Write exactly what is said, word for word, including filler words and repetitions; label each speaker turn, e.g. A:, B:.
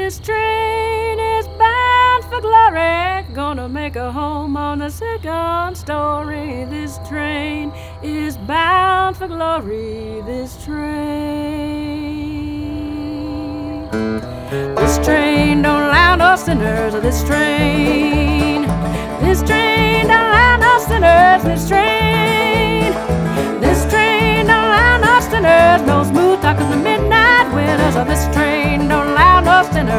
A: This train is bound for glory, gonna make a home on the second story. This train is bound for glory, this train. This train don't allow no sinners, this train. This train don't allow no sinners, this train.